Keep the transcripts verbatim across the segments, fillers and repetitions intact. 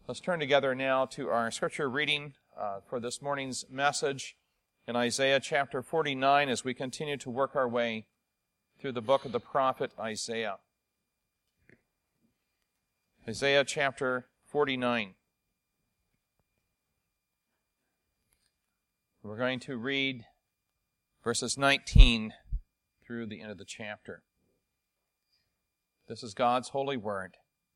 Let's turn together now to our scripture reading uh, for this morning's message in Isaiah chapter forty-nine as we continue to work our way through the book of the prophet Isaiah. Isaiah chapter forty-nine. We're going to read verses nineteen through the end of the chapter. This is God's holy word.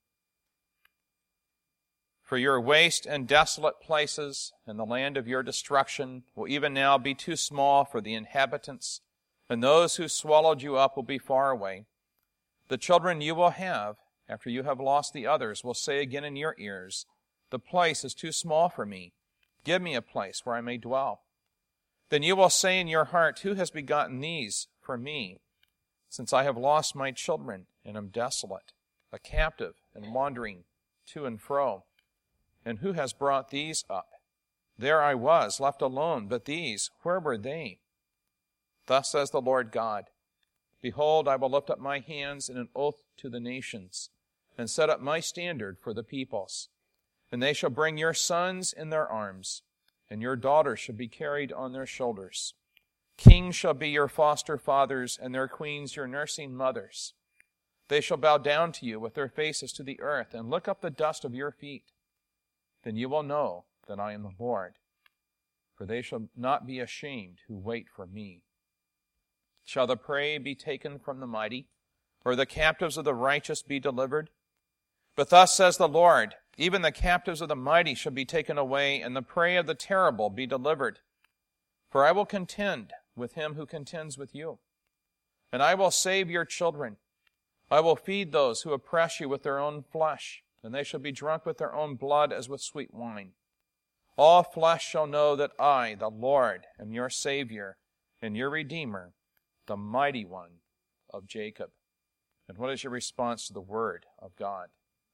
For your waste and desolate places and the land of your destruction will even now be too small for the inhabitants, and those who swallowed you up will be far away. The children you will have, after you have lost the others, will say again in your ears, the place is too small for me. Give me a place where I may dwell. Then you will say in your heart, who has begotten these for me? Since I have lost my children and am desolate, a captive and wandering to and fro. And who has brought these up? There I was, left alone, but these, where were they? Thus says the Lord God, behold, I will lift up my hands in an oath to the nations, and set up my standard for the peoples. And they shall bring your sons in their arms, and your daughters shall be carried on their shoulders. Kings shall be your foster fathers, and their queens your nursing mothers. They shall bow down to you with their faces to the earth, and lick up the dust of your feet. Then you will know that I am the Lord, for they shall not be ashamed who wait for me. Shall the prey be taken from the mighty, or the captives of the righteous be delivered? But thus says the Lord, even the captives of the mighty shall be taken away, and the prey of the terrible be delivered. For I will contend with him who contends with you, and I will save your children. I will feed those who oppress you with their own flesh, and they shall be drunk with their own blood as with sweet wine. All flesh shall know that I, the Lord, am your Savior and your Redeemer, the Mighty One of Jacob. And what is your response to the Word of God?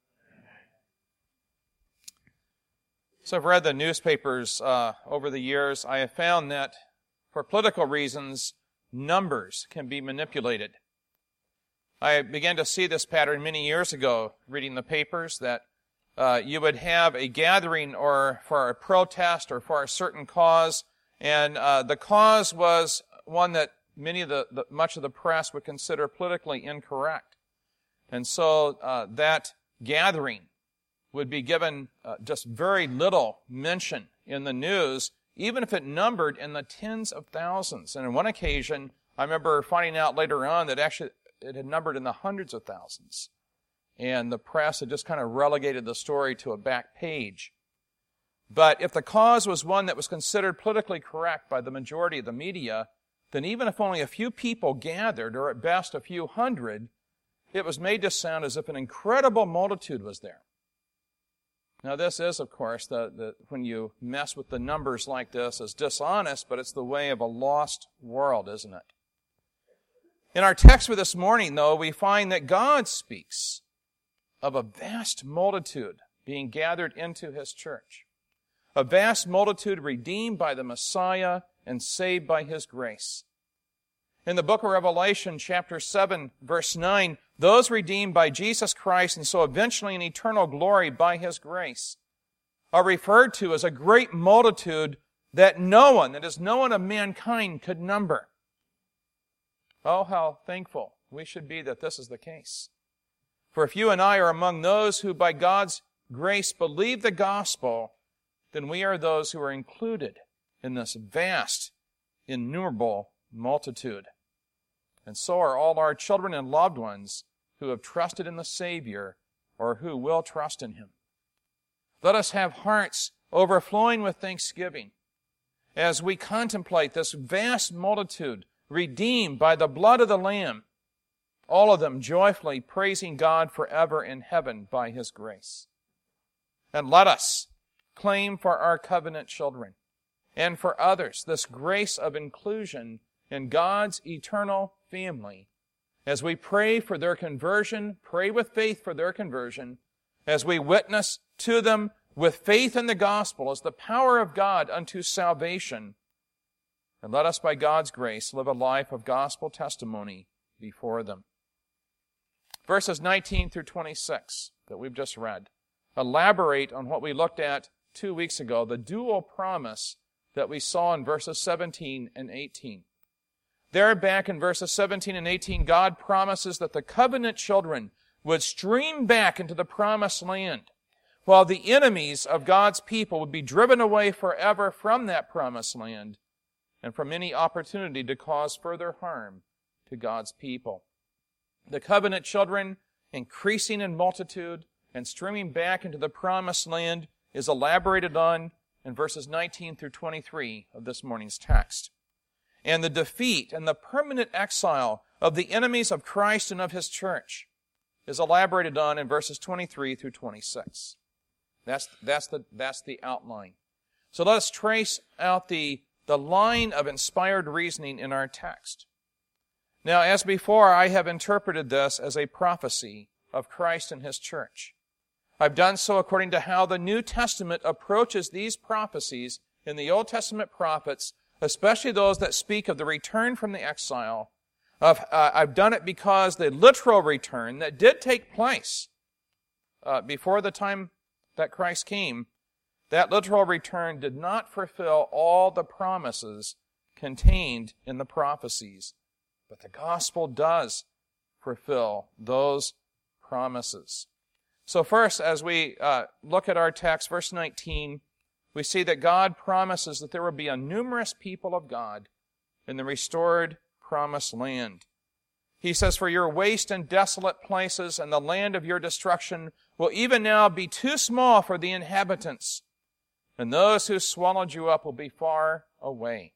So I've read the newspapers uh, over the years. I have found that for political reasons, numbers can be manipulated. I began to see this pattern many years ago, reading the papers, that uh, you would have a gathering or for a protest or for a certain cause, and uh, the cause was one that many of the, the much of the press would consider politically incorrect. And so uh, that gathering would be given uh, just very little mention in the news, even if it numbered in the tens of thousands. And on one occasion, I remember finding out later on that actually it had numbered in the hundreds of thousands. And the press had just kind of relegated the story to a back page. But if the cause was one that was considered politically correct by the majority of the media, then even if only a few people gathered, or at best a few hundred, it was made to sound as if an incredible multitude was there. Now this is, of course, the, the when you mess with the numbers like this, is dishonest, but it's the way of a lost world, isn't it? In our text for this morning, though, we find that God speaks of a vast multitude being gathered into His church. A vast multitude redeemed by the Messiah and saved by His grace. In the book of Revelation, chapter seven, verse nine, those redeemed by Jesus Christ and so eventually in eternal glory by His grace are referred to as a great multitude that no one, that is no one of mankind, could number. Oh, how thankful we should be that this is the case. For if you and I are among those who by God's grace believe the gospel, then we are those who are included in this vast, innumerable multitude. And so are all our children and loved ones who have trusted in the Savior or who will trust in Him. Let us have hearts overflowing with thanksgiving as we contemplate this vast multitude redeemed by the blood of the Lamb, all of them joyfully praising God forever in heaven by His grace. And let us claim for our covenant children and for others this grace of inclusion in God's eternal family as we pray for their conversion, pray with faith for their conversion, as we witness to them with faith in the gospel as the power of God unto salvation. And let us, by God's grace, live a life of gospel testimony before them. Verses nineteen through twenty-six that we've just read elaborate on what we looked at two weeks ago, the dual promise that we saw in verses seventeen and eighteen. There back in verses seventeen and eighteen, God promises that the covenant children would stream back into the promised land, while the enemies of God's people would be driven away forever from that promised land and from any opportunity to cause further harm to God's people. The covenant children, increasing in multitude and streaming back into the promised land, is elaborated on in verses nineteen through twenty-three of this morning's text. And the defeat and the permanent exile of the enemies of Christ and of His church is elaborated on in verses twenty-three through twenty-six. That's, that's, the, that's the outline. So let us trace out the, the line of inspired reasoning in our text. Now, as before, I have interpreted this as a prophecy of Christ and His church. I've done so according to how the New Testament approaches these prophecies in the Old Testament prophets, especially those that speak of the return from the exile. Of, uh, I've done it because the literal return that did take place uh, before the time that Christ came, that literal return did not fulfill all the promises contained in the prophecies. But the gospel does fulfill those promises. So first, as we uh, look at our text, verse nineteen, we see that God promises that there will be a numerous people of God in the restored promised land. He says, "For your waste and desolate places and the land of your destruction will even now be too small for the inhabitants, and those who swallowed you up will be far away."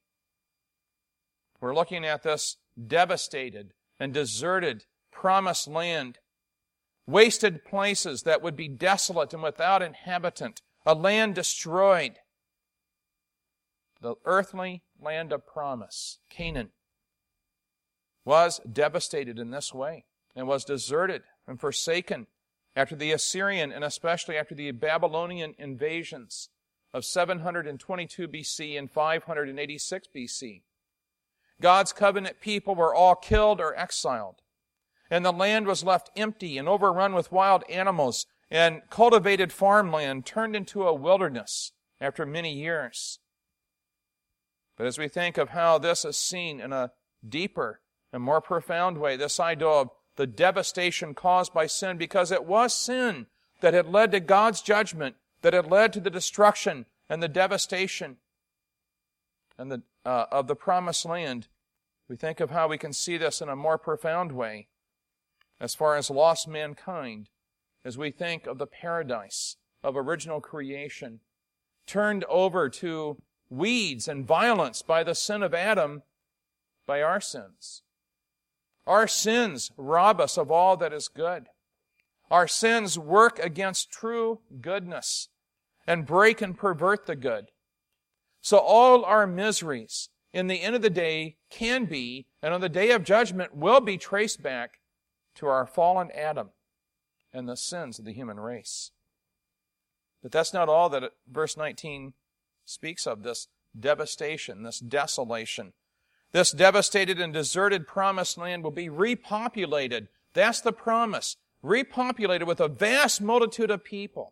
We're looking at this devastated and deserted promised land, wasted places that would be desolate and without inhabitant, a land destroyed. The earthly land of promise, Canaan, was devastated in this way and was deserted and forsaken after the Assyrian and especially after the Babylonian invasions of seven hundred twenty-two B C and five hundred eighty-six B C. God's covenant people were all killed or exiled, and the land was left empty and overrun with wild animals, and cultivated farmland turned into a wilderness after many years. But as we think of how this is seen in a deeper and more profound way, this idea of the devastation caused by sin, because it was sin that had led to God's judgment, that had led to the destruction and the devastation and the, uh, of the promised land. We think of how we can see this in a more profound way as far as lost mankind, as we think of the paradise of original creation, turned over to weeds and violence by the sin of Adam, by our sins. Our sins rob us of all that is good. Our sins work against true goodness and break and pervert the good. So all our miseries, in the end of the day, can be, and on the day of judgment, will be traced back to our fallen Adam and the sins of the human race. But that's not all that verse nineteen speaks of, this devastation, this desolation. This devastated and deserted promised land will be repopulated. That's the promise. Repopulated with a vast multitude of people.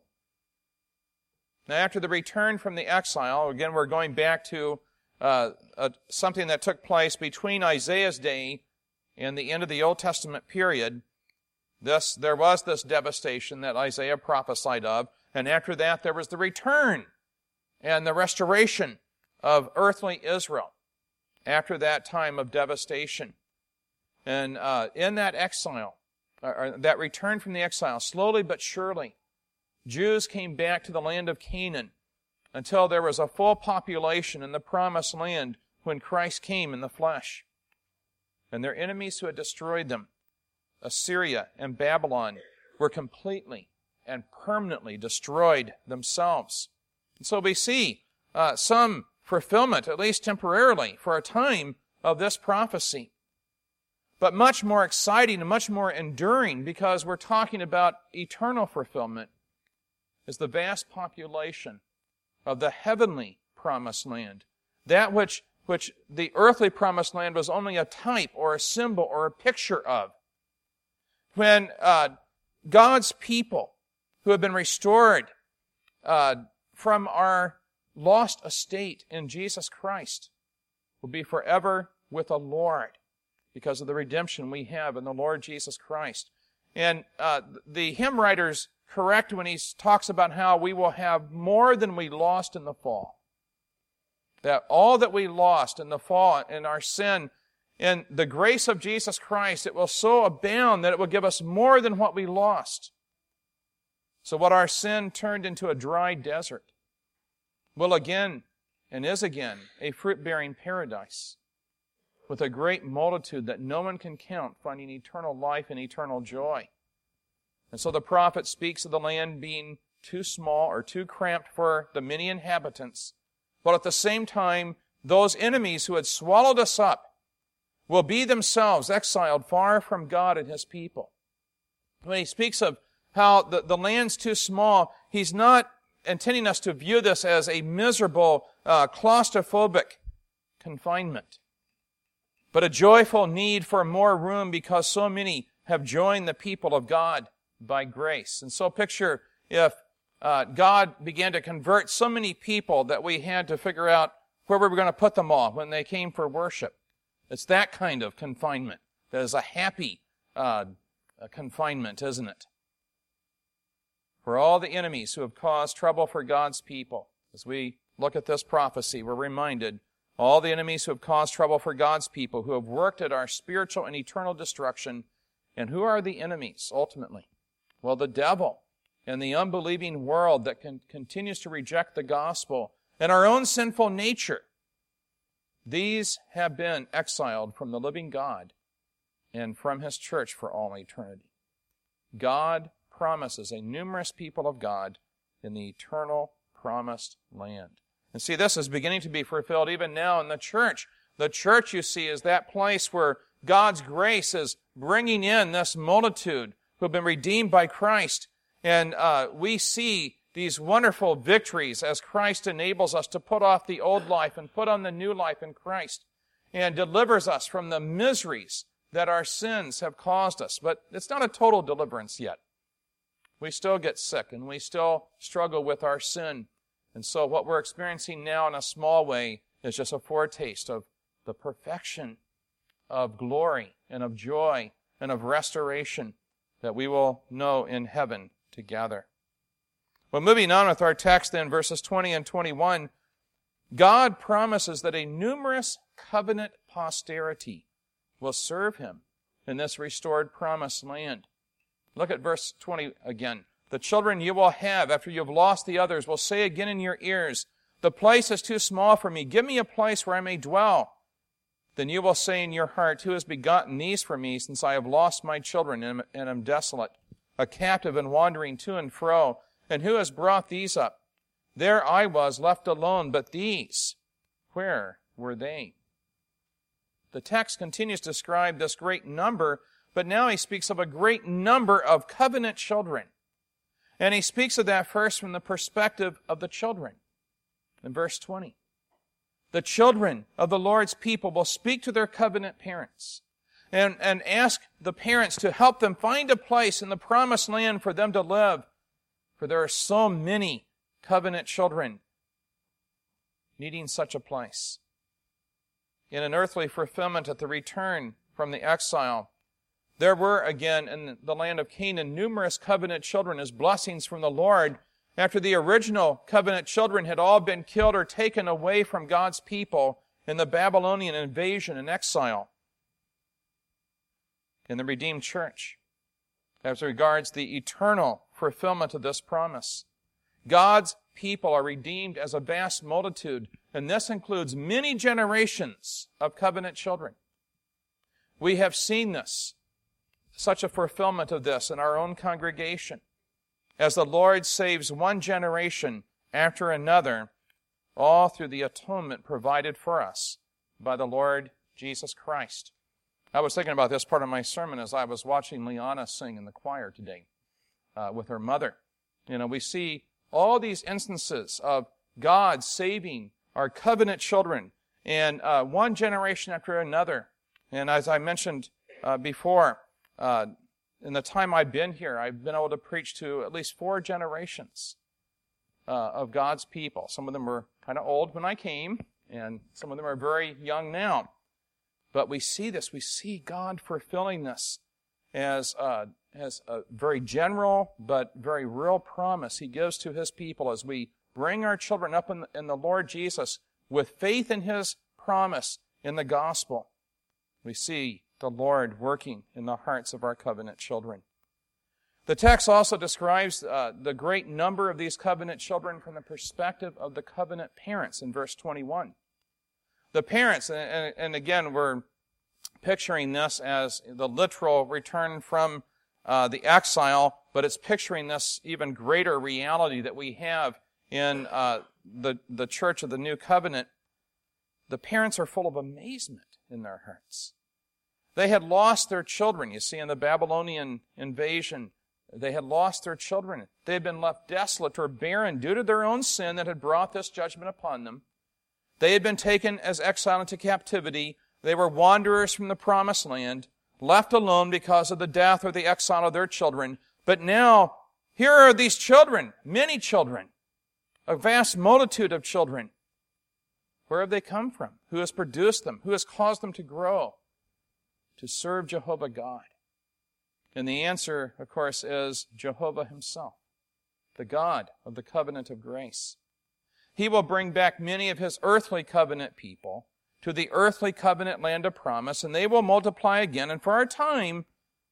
Now, after the return from the exile, again, we're going back to uh, uh, something that took place between Isaiah's day and the end of the Old Testament period. This, there was this devastation that Isaiah prophesied of, and after that there was the return and the restoration of earthly Israel after that time of devastation. And uh, in that exile, or that return from the exile, slowly but surely, Jews came back to the land of Canaan until there was a full population in the promised land when Christ came in the flesh. And their enemies who had destroyed them, Assyria and Babylon, were completely and permanently destroyed themselves. And so we see uh, some fulfillment, at least temporarily, for a time, of this prophecy. But much more exciting and much more enduring, because we're talking about eternal fulfillment, is the vast population of the heavenly promised land. That which, which the earthly promised land was only a type or a symbol or a picture of. When uh, God's people who have been restored uh, from our lost estate in Jesus Christ will be forever with the Lord because of the redemption we have in the Lord Jesus Christ. And uh, the hymn writer's correct when he talks about how we will have more than we lost in the fall. That all that we lost in the fall, in our sin, in the grace of Jesus Christ, it will so abound that it will give us more than what we lost. So what our sin turned into a dry desert will again, and is again, a fruit-bearing paradise with a great multitude that no one can count, finding eternal life and eternal joy. And so the prophet speaks of the land being too small or too cramped for the many inhabitants, but at the same time, those enemies who had swallowed us up will be themselves exiled far from God and His people. When he speaks of how the, the land's too small, he's not intending us to view this as a miserable, uh, claustrophobic confinement, but a joyful need for more room because so many have joined the people of God by grace. And so picture if uh, God began to convert so many people that we had to figure out where we were going to put them all when they came for worship. It's that kind of confinement that is a happy uh, confinement, isn't it? For all the enemies who have caused trouble for God's people, as we look at this prophecy, we're reminded, all the enemies who have caused trouble for God's people, who have worked at our spiritual and eternal destruction. And who are the enemies, ultimately? Well, the devil and the unbelieving world that can, continues to reject the gospel and our own sinful nature. These have been exiled from the living God and from His church for all eternity. God promises a numerous people of God in the eternal promised land. And see, this is beginning to be fulfilled even now in the church. The church, you see, is that place where God's grace is bringing in this multitude who have been redeemed by Christ. And uh, we see these wonderful victories as Christ enables us to put off the old life and put on the new life in Christ and delivers us from the miseries that our sins have caused us. But it's not a total deliverance yet. We still get sick and we still struggle with our sin. And so what we're experiencing now in a small way is just a foretaste of the perfection of glory and of joy and of restoration that we will know in heaven together. Well, moving on with our text then, verses twenty and twenty-one, God promises that a numerous covenant posterity will serve Him in this restored promised land. Look at verse twenty again. The children you will have after you have lost the others will say again in your ears, the place is too small for me. Give me a place where I may dwell. Then you will say in your heart, who has begotten these for me, since I have lost my children and am desolate, a captive and wandering to and fro? And who has brought these up? There I was left alone, but these, where were they? The text continues to describe this great number, but now he speaks of a great number of covenant children. And he speaks of that first from the perspective of the children. In verse twenty, the children of the Lord's people will speak to their covenant parents and, and ask the parents to help them find a place in the promised land for them to live. For there are so many covenant children needing such a place. In an earthly fulfillment at the return from the exile, there were again in the land of Canaan numerous covenant children as blessings from the Lord after the original covenant children had all been killed or taken away from God's people in the Babylonian invasion and exile. In the redeemed church, as regards the eternal fulfillment of this promise, God's people are redeemed as a vast multitude, and this includes many generations of covenant children. We have seen this, such a fulfillment of this in our own congregation, as the Lord saves one generation after another, all through the atonement provided for us by the Lord Jesus Christ. I was thinking about this part of my sermon as I was watching Liana sing in the choir today uh, with her mother. You know, we see all these instances of God saving our covenant children, and uh, one generation after another. And as I mentioned uh, before, uh, in the time I've been here, I've been able to preach to at least four generations uh, of God's people. Some of them were kind of old when I came, and some of them are very young now. But we see this. We see God fulfilling this as, uh, as a very general but very real promise He gives to His people as we bring our children up in the, in the Lord Jesus with faith in His promise in the gospel. We see the Lord working in the hearts of our covenant children. The text also describes uh, the great number of these covenant children from the perspective of the covenant parents in verse twenty-one. The parents, and, and again, we're picturing this as the literal return from uh, the exile, but it's picturing this even greater reality that we have in uh, the, the church of the New Covenant. The parents are full of amazement in their hearts. They had lost their children. You see, in the Babylonian invasion, they had lost their children. They had been left desolate or barren due to their own sin that had brought this judgment upon them. They had been taken as exile into captivity. They were wanderers from the promised land, left alone because of the death or the exile of their children. But now, here are these children, many children, a vast multitude of children. Where have they come from? Who has produced them? Who has caused them to grow, to serve Jehovah God? And the answer, of course, is Jehovah Himself, the God of the covenant of grace. He will bring back many of His earthly covenant people to the earthly covenant land of promise, and they will multiply again. And for our time,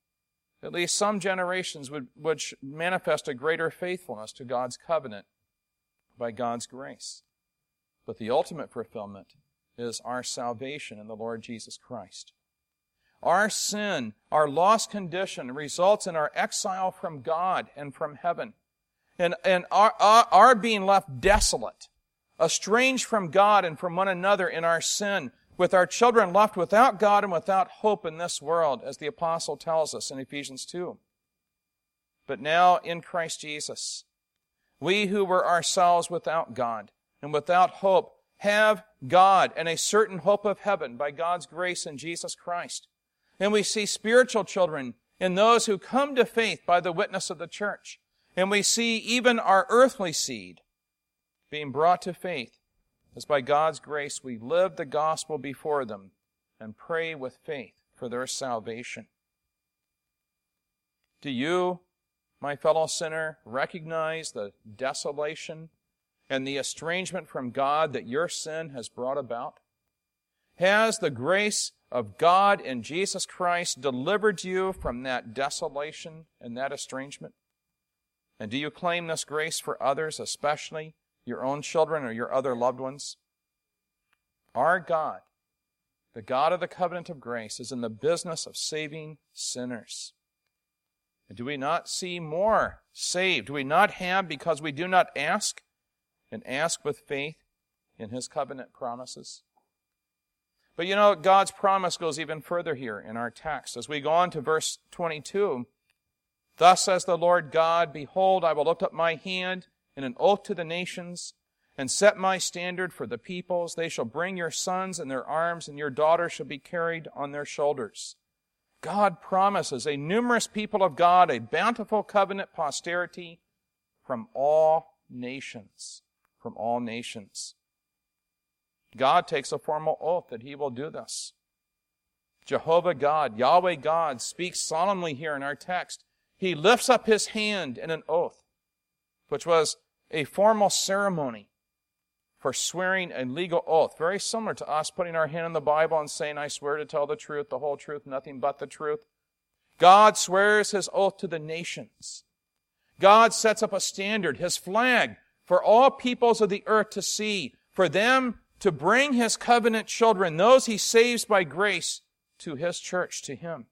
at least some generations would, would manifest a greater faithfulness to God's covenant by God's grace. But the ultimate fulfillment is our salvation in the Lord Jesus Christ. Our sin, our lost condition, results in our exile from God and from heaven. And, and our, our, our being left desolate, estranged from God and from one another in our sin, with our children left without God and without hope in this world, as the apostle tells us in Ephesians two. But now in Christ Jesus, we who were ourselves without God and without hope have God and a certain hope of heaven by God's grace in Jesus Christ. And we see spiritual children in those who come to faith by the witness of the church. And we see even our earthly seed being brought to faith as by God's grace we live the gospel before them and pray with faith for their salvation. Do you, my fellow sinner, recognize the desolation and the estrangement from God that your sin has brought about? Has the grace of God in Jesus Christ delivered you from that desolation and that estrangement? And do you claim this grace for others, especially your own children or your other loved ones? Our God, the God of the covenant of grace, is in the business of saving sinners. And do we not see more saved? Do we not have because we do not ask, and ask with faith in His covenant promises? But you know, God's promise goes even further here in our text. As we go on to verse twenty-two, "Thus says the Lord God, Behold, I will lift up my hand in an oath to the nations, and set my standard for the peoples. They shall bring your sons in their arms, and your daughters shall be carried on their shoulders." God promises a numerous people of God, a bountiful covenant posterity from all nations. From all nations. God takes a formal oath that He will do this. Jehovah God, Yahweh God, speaks solemnly here in our text. He lifts up His hand in an oath, which was a formal ceremony for swearing a legal oath, very similar to us putting our hand in the Bible and saying, "I swear to tell the truth, the whole truth, nothing but the truth." God swears His oath to the nations. God sets up a standard, His flag, for all peoples of the earth to see, for them to bring His covenant children, those He saves by grace, to His church, to Him.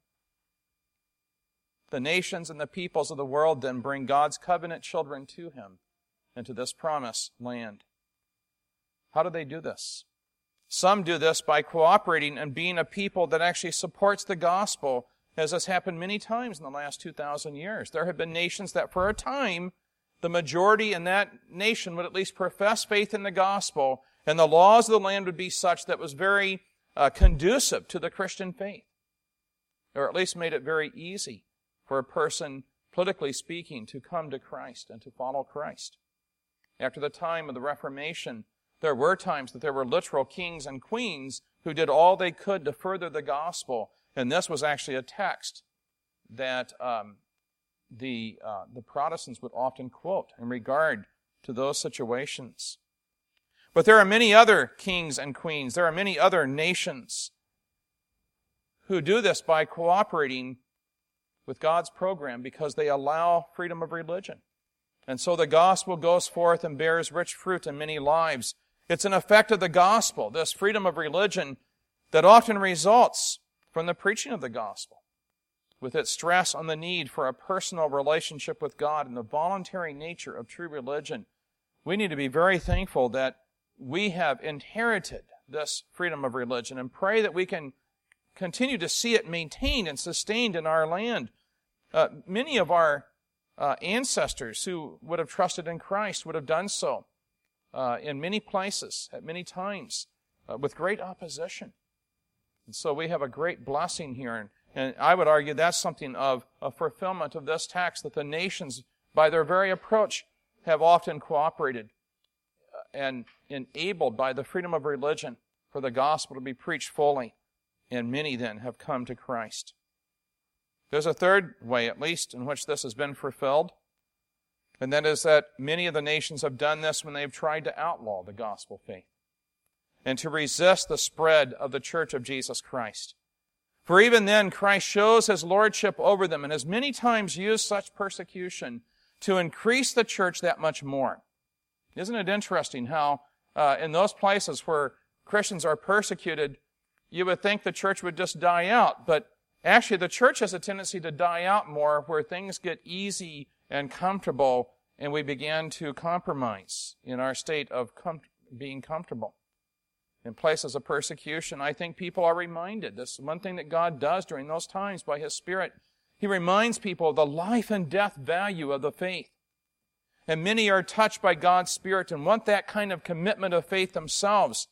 The nations and the peoples of the world then bring God's covenant children to Him and to this promised land. How do they do this? Some do this by cooperating and being a people that actually supports the gospel, as has happened many times in the last two thousand years. There have been nations that for a time, the majority in that nation would at least profess faith in the gospel, and the laws of the land would be such that was very uh, conducive to the Christian faith, or at least made it very easy for a person, politically speaking, to come to Christ and to follow Christ. After the time of the Reformation, there were times that there were literal kings and queens who did all they could to further the gospel. And this was actually a text that um, the uh, the Protestants would often quote in regard to those situations. But there are many other kings and queens. There are many other nations who do this by cooperating with God's program because they allow freedom of religion. And so the gospel goes forth and bears rich fruit in many lives. It's an effect of the gospel, this freedom of religion, that often results from the preaching of the gospel, with its stress on the need for a personal relationship with God and the voluntary nature of true religion. We need to be very thankful that we have inherited this freedom of religion and pray that we can continue to see it maintained and sustained in our land. Uh, many of our uh, ancestors who would have trusted in Christ would have done so uh, in many places, at many times, uh, with great opposition. And so we have a great blessing here. And, and I would argue that's something of a fulfillment of this text, that the nations, by their very approach, have often cooperated and enabled by the freedom of religion for the gospel to be preached fully. And many then have come to Christ. There's a third way, at least, in which this has been fulfilled. And that is that many of the nations have done this when they've tried to outlaw the gospel faith and to resist the spread of the church of Jesus Christ. For even then, Christ shows his lordship over them and has many times used such persecution to increase the church that much more. Isn't it interesting how uh, in those places where Christians are persecuted, you would think the church would just die out, but actually the church has a tendency to die out more where things get easy and comfortable and we begin to compromise in our state of com- being comfortable. In places of persecution, I think people are reminded. This is one thing that God does during those times by His Spirit. He reminds people of the life and death value of the faith. And many are touched by God's Spirit and want that kind of commitment of faith themselves.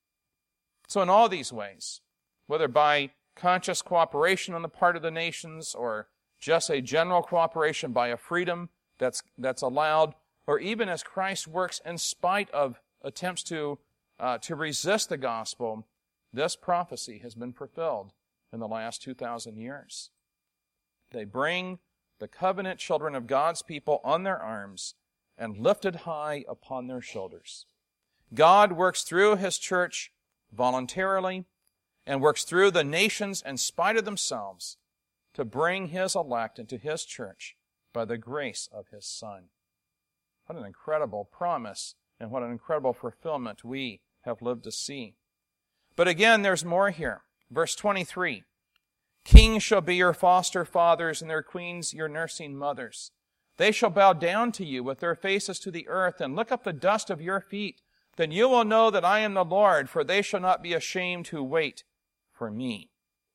So in all these ways, whether by conscious cooperation on the part of the nations or just a general cooperation by a freedom that's that's allowed, or even as Christ works in spite of attempts to uh, to resist the gospel, this prophecy has been fulfilled in the last two thousand years. They bring the covenant children of God's people on their arms and lifted high upon their shoulders. God works through His church voluntarily and works through the nations in spite of themselves to bring His elect into His church by the grace of His Son. What an incredible promise and what an incredible fulfillment we have lived to see. But again, there's more here. Verse twenty-three, kings shall be your foster fathers and their queens your nursing mothers. They shall bow down to you with their faces to the earth and lick up the dust of your feet. Then you will know that I am the Lord, for they shall not be ashamed who wait for me.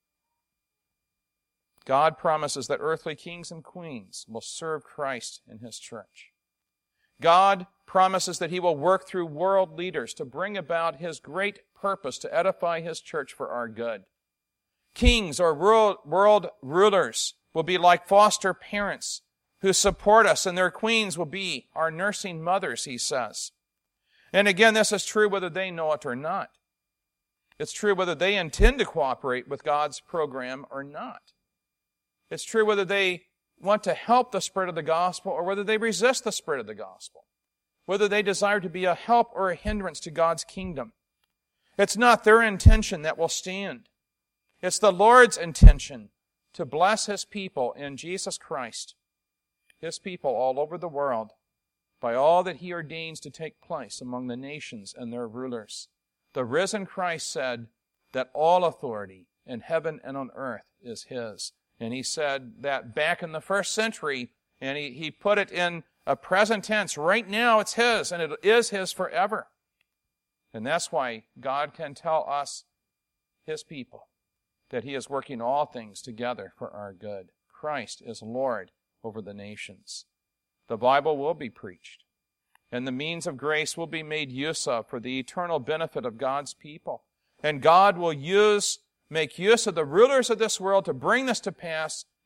God promises that earthly kings and queens will serve Christ in His church. God promises that He will work through world leaders to bring about His great purpose to edify His church for our good. Kings or world, world rulers will be like foster parents who support us, and their queens will be our nursing mothers, He says. And again, this is true whether they know it or not. It's true whether they intend to cooperate with God's program or not. It's true whether they want to help the spread of the gospel or whether they resist the spread of the gospel. Whether they desire to be a help or a hindrance to God's kingdom. It's not their intention that will stand. It's the Lord's intention to bless His people in Jesus Christ, His people all over the world, by all that He ordains to take place among the nations and their rulers. The risen Christ said that all authority in heaven and on earth is His. And He said that back in the first century, and He, he put it in a present tense. Right now it's His, and it is His forever. And that's why God can tell us, His people, that He is working all things together for our good. Christ is Lord over the nations. The Bible will be preached, and the means of grace will be made use of for the eternal benefit of God's people. And God will use, make use of the rulers of this world to bring this to pass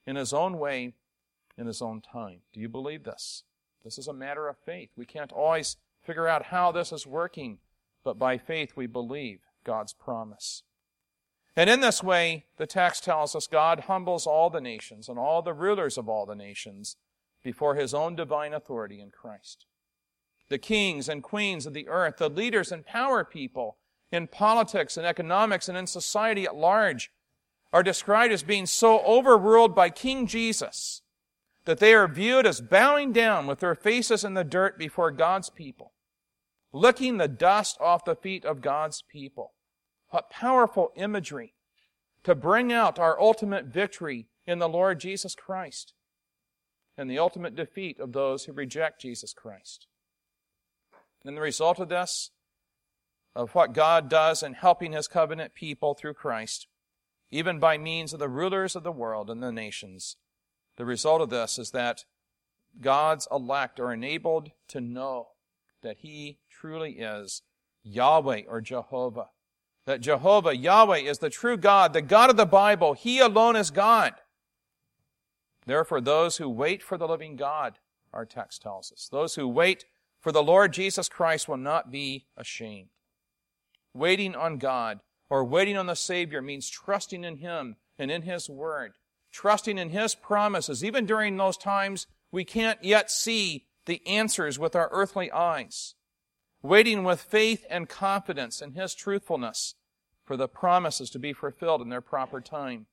in His own way, in His own time. Do you believe this? This is a matter of faith. We can't always figure out how this is working, but by faith we believe God's promise. And in this way, the text tells us God humbles all the nations and all the rulers of all the nations before His own divine authority in Christ. The kings and queens of the earth, the leaders and power people in politics and economics and in society at large are described as being so overruled by King Jesus that they are viewed as bowing down with their faces in the dirt before God's people, licking the dust off the feet of God's people. What powerful imagery to bring out our ultimate victory in the Lord Jesus Christ and the ultimate defeat of those who reject Jesus Christ. And the result of this, of what God does in helping His covenant people through Christ, even by means of the rulers of the world and the nations, the result of this is that God's elect are enabled to know that He truly is Yahweh or Jehovah. That Jehovah, Yahweh, is the true God, the God of the Bible. He alone is God. Therefore, those who wait for the living God, our text tells us, those who wait for the Lord Jesus Christ will not be ashamed. Waiting on God or waiting on the Savior means trusting in Him and in His Word, trusting in His promises, even during those times we can't yet see the answers with our earthly eyes. Waiting with faith and confidence in His truthfulness for the promises to be fulfilled in their proper time.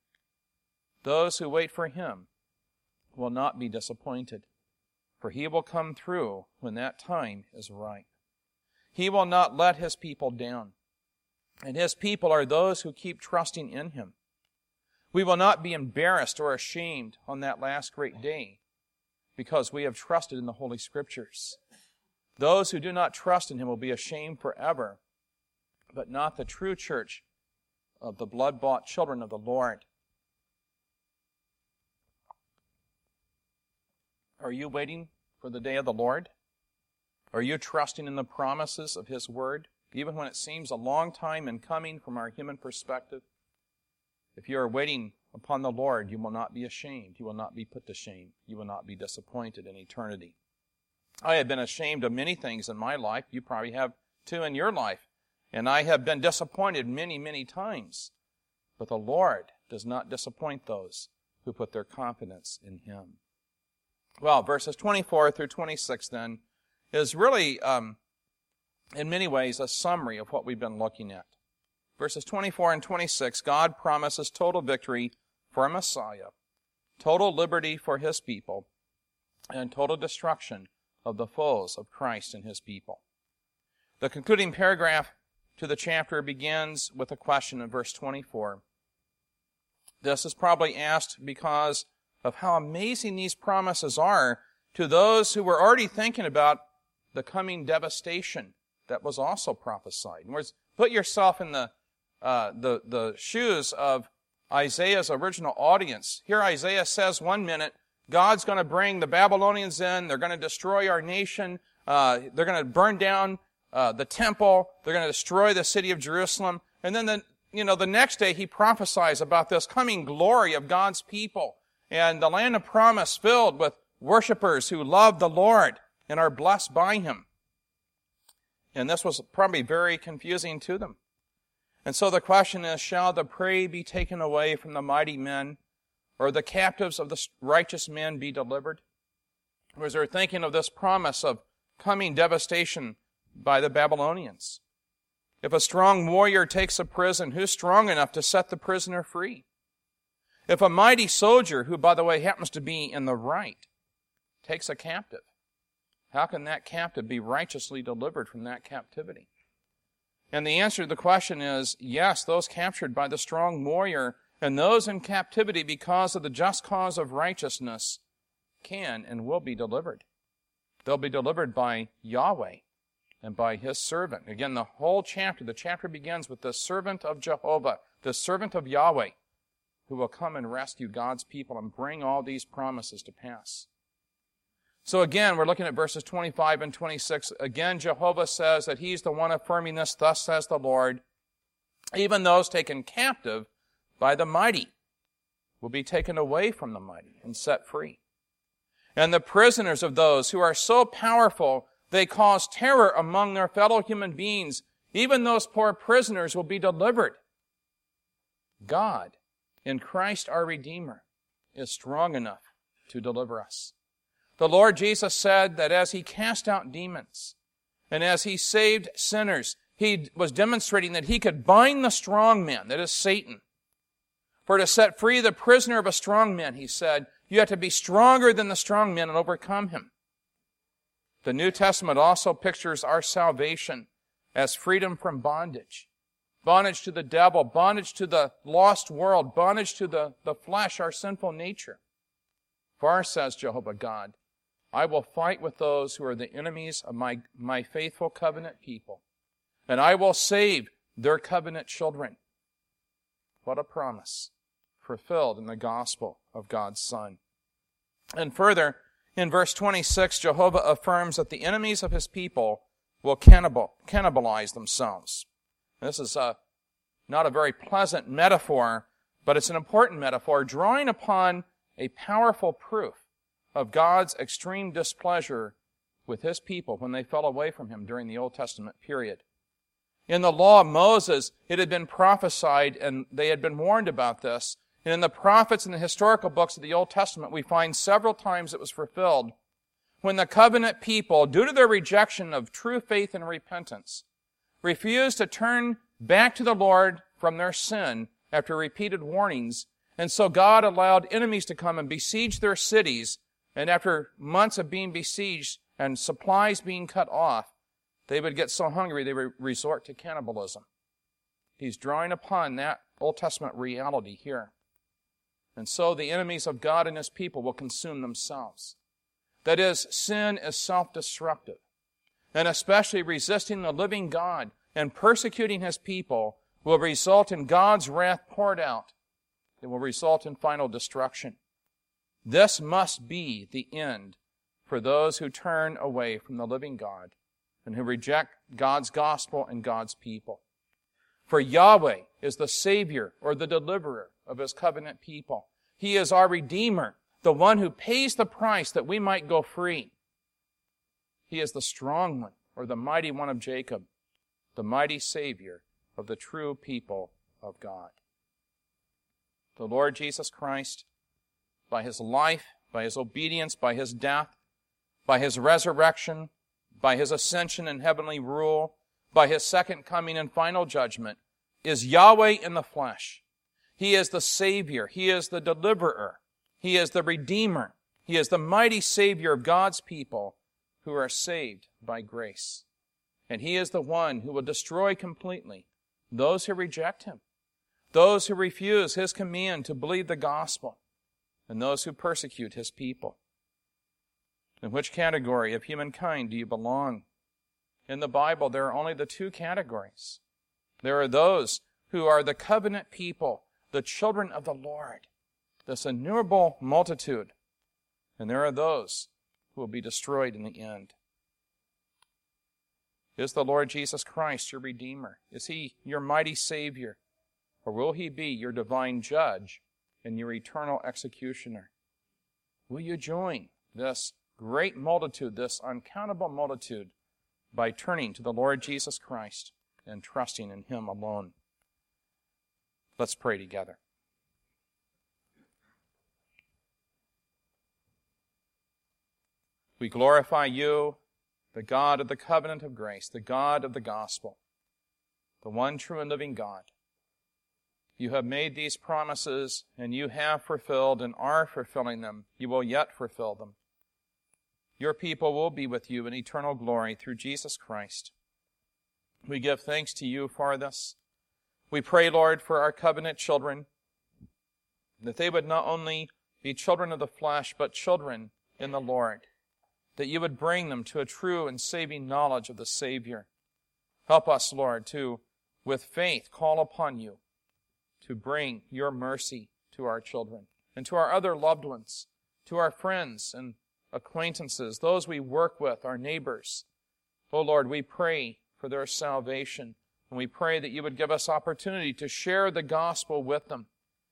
Those who wait for Him will not be disappointed, for He will come through when that time is right. He will not let His people down, and His people are those who keep trusting in Him. We will not be embarrassed or ashamed on that last great day because we have trusted in the Holy Scriptures. Those who do not trust in Him will be ashamed forever, but not the true church of the blood-bought children of the Lord. Are you waiting for the day of the Lord? Are you trusting in the promises of His Word, even when it seems a long time in coming from our human perspective? If you are waiting upon the Lord, you will not be ashamed. You will not be put to shame. You will not be disappointed in eternity. I have been ashamed of many things in my life. You probably have too in your life. And I have been disappointed many, many times. But the Lord does not disappoint those who put their confidence in Him. Well, verses twenty-four through twenty-six then is really, um, in many ways, a summary of what we've been looking at. Verses twenty-four and twenty-six, God promises total victory for Messiah, total liberty for His people, and total destruction of the foes of Christ and His people. The concluding paragraph to the chapter begins with a question in verse twenty-four. This is probably asked because of how amazing these promises are to those who were already thinking about the coming devastation that was also prophesied. In other words, put yourself in the, uh, the, the shoes of Isaiah's original audience. Here Isaiah says one minute, God's going to bring the Babylonians in. They're going to destroy our nation. Uh, they're going to burn down uh, the temple. They're going to destroy the city of Jerusalem. And then, the, you know, the next day he prophesies about this coming glory of God's people and the land of promise filled with worshipers who love the Lord and are blessed by Him. And this was probably very confusing to them. And so the question is, shall the prey be taken away from the mighty men, or the captives of the righteous men be delivered? Was they're thinking of this promise of coming devastation by the Babylonians. If a strong warrior takes a prison, who's strong enough to set the prisoner free? If a mighty soldier, who by the way happens to be in the right, takes a captive, how can that captive be righteously delivered from that captivity? And the answer to the question is, yes, those captured by the strong warrior and those in captivity because of the just cause of righteousness can and will be delivered. They'll be delivered by Yahweh and by His servant. Again, the whole chapter, the chapter begins with the servant of Jehovah, the servant of Yahweh, who will come and rescue God's people and bring all these promises to pass. So again, we're looking at verses twenty-five and twenty-six. Again, Jehovah says that He's the one affirming this, thus says the Lord, even those taken captive by the mighty will be taken away from the mighty and set free. And the prisoners of those who are so powerful they cause terror among their fellow human beings, even those poor prisoners will be delivered. God, in Christ our Redeemer, is strong enough to deliver us. The Lord Jesus said that as He cast out demons and as He saved sinners, He was demonstrating that He could bind the strong man, that is Satan. For to set free the prisoner of a strong man, He said, you have to be stronger than the strong man and overcome him. The New Testament also pictures our salvation as freedom from bondage. Bondage to the devil, bondage to the lost world, bondage to the, the flesh, our sinful nature. For, says Jehovah God, I will fight with those who are the enemies of my, my faithful covenant people, and I will save their covenant children. What a promise, fulfilled in the gospel of God's Son. And further, in verse twenty-six, Jehovah affirms that the enemies of His people will cannibal, cannibalize themselves. This is a, not a very pleasant metaphor, but it's an important metaphor, drawing upon a powerful proof of God's extreme displeasure with His people when they fell away from Him during the Old Testament period. In the law of Moses, it had been prophesied, and they had been warned about this. And in the prophets and the historical books of the Old Testament, we find several times it was fulfilled when the covenant people, due to their rejection of true faith and repentance, refused to turn back to the Lord from their sin after repeated warnings. And so God allowed enemies to come and besiege their cities. And after months of being besieged and supplies being cut off, they would get so hungry they would resort to cannibalism. He's drawing upon that Old Testament reality here. And so the enemies of God and His people will consume themselves. That is, sin is self-destructive. And especially resisting the living God and persecuting His people will result in God's wrath poured out. It will result in final destruction. This must be the end for those who turn away from the living God and who reject God's gospel and God's people. For Yahweh is the Savior or the deliverer of His covenant people. He is our Redeemer, the one who pays the price that we might go free. He is the strong one or the mighty one of Jacob, the mighty Savior of the true people of God. The Lord Jesus Christ, by His life, by His obedience, by His death, by His resurrection, by His ascension and heavenly rule, by His second coming and final judgment, is Yahweh in the flesh. He is the Savior. He is the deliverer. He is the Redeemer. He is the mighty Savior of God's people who are saved by grace. And He is the one who will destroy completely those who reject Him, those who refuse His command to believe the gospel, and those who persecute His people. In which category of humankind do you belong? In the Bible, there are only the two categories. There are those who are the covenant people, the children of the Lord, this innumerable multitude. And there are those who will be destroyed in the end. Is the Lord Jesus Christ your Redeemer? Is He your mighty Savior? Or will He be your divine judge and your eternal executioner? Will you join this great multitude, this uncountable multitude, by turning to the Lord Jesus Christ and trusting in Him alone? Let's pray together. We glorify You, the God of the covenant of grace, the God of the gospel, the one true and living God. You have made these promises, and You have fulfilled and are fulfilling them. You will yet fulfill them. Your people will be with You in eternal glory through Jesus Christ. We give thanks to You for this. We pray, Lord, for our covenant children, that they would not only be children of the flesh, but children in the Lord, that You would bring them to a true and saving knowledge of the Savior. Help us, Lord, to, with faith, call upon You to bring Your mercy to our children and to our other loved ones, to our friends and acquaintances, those we work with, our neighbors. Oh Lord, we pray for their salvation, and we pray that You would give us opportunity to share the gospel with them,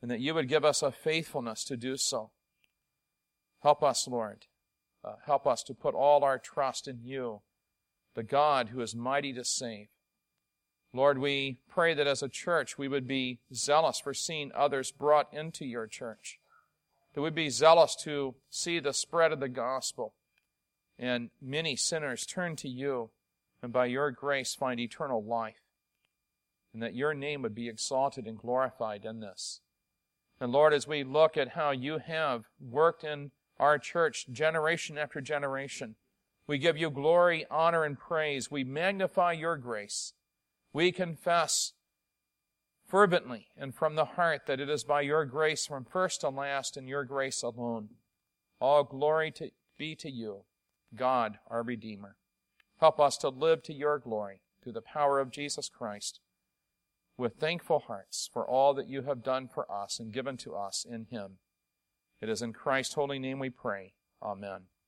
and that you would give us a faithfulness to do so. Help us, Lord. Uh, help us to put all our trust in you, the God who is mighty to save. Lord, we pray that as a church we would be zealous for seeing others brought into your church, that we'd be zealous to see the spread of the gospel and many sinners turn to you and by your grace find eternal life, and that your name would be exalted and glorified in this. And Lord, as we look at how you have worked in our church generation after generation, we give you glory, honor, and praise. We magnify your grace. We confess fervently and from the heart that it is by your grace from first to last and your grace alone. All glory to be to you, God, our Redeemer. Help us to live to your glory through the power of Jesus Christ with thankful hearts for all that you have done for us and given to us in him. It is in Christ's holy name we pray. Amen.